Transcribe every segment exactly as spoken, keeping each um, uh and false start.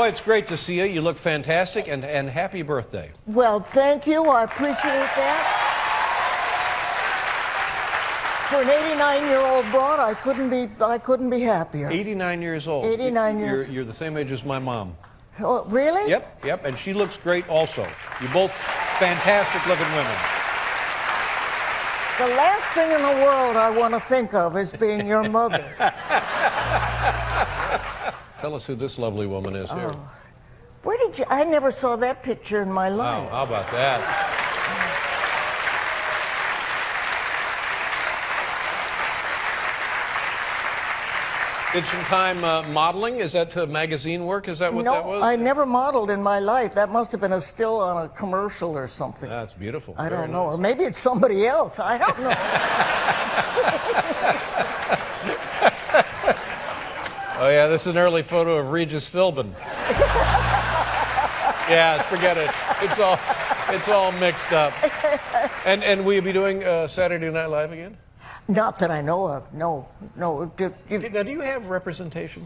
Boy, it's great to see you. You look fantastic, and, and happy birthday. Well, thank you. I appreciate that. For an eighty-nine-year-old broad, I couldn't be I couldn't be happier. eighty-nine years old. eighty-nine you're, years. You're, you're the same age as my mom. Oh, really? Yep, yep, and she looks great also. You're both fantastic-looking women. The last thing in the world I want to think of is being your mother. Tell us who this lovely woman is here. Oh. Where did you... I never saw that picture in my life. Oh, how about that? Did some time uh, modeling? Is that uh, magazine work? Is that what no, that was? I never modeled in my life. That must have been a still on a commercial or something. That's beautiful. I Very don't know. nice. Or maybe it's somebody else. I don't know. Oh, yeah, this is an early photo of Regis Philbin. Yeah, forget it. It's all, it's all mixed up. And, and will you be doing uh, Saturday Night Live again? Not that I know of. No, no. Do, you, Now, do you have representation?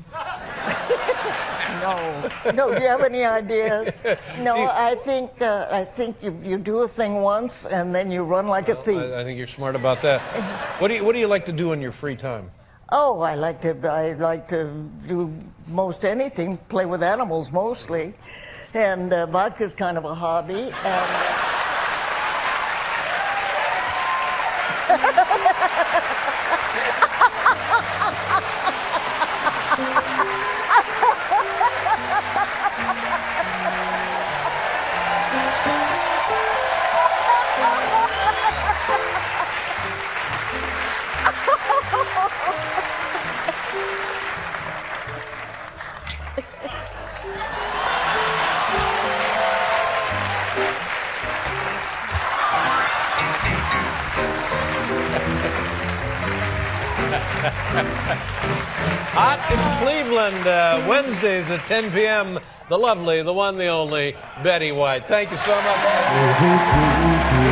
no, no. Do you have any ideas? No, I think uh, I think you you do a thing once and then you run like Well, a thief. I, I think you're smart about that. What do you What do you like to do in your free time? Oh, I like to I like to do most anything. Play with animals mostly, and uh, vodka's kind of a hobby. And. Hot in Cleveland, uh, Wednesdays at ten p m The lovely, the one, the only, Betty White. Thank you so much.